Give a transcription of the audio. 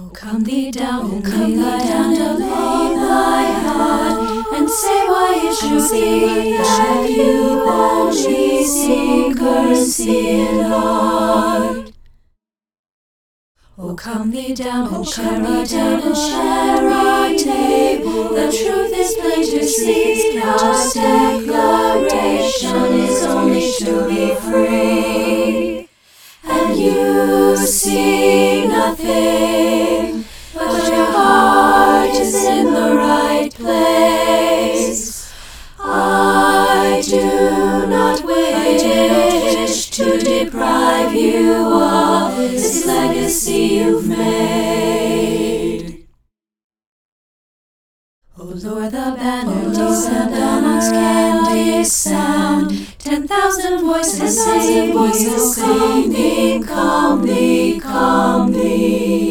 Come thee down to lay thy heart, and say why it should be that you only seek mercy Lord. Oh, come thee down and share our table. The truth is plain to see. God's declaration is only to be free. And you see nothing, but your heart is in the right place. I do not wish to deprive you of this legacy you've made. O Lord, the banner can sound. 10,000 voices sing, come thee, come thee, come thee.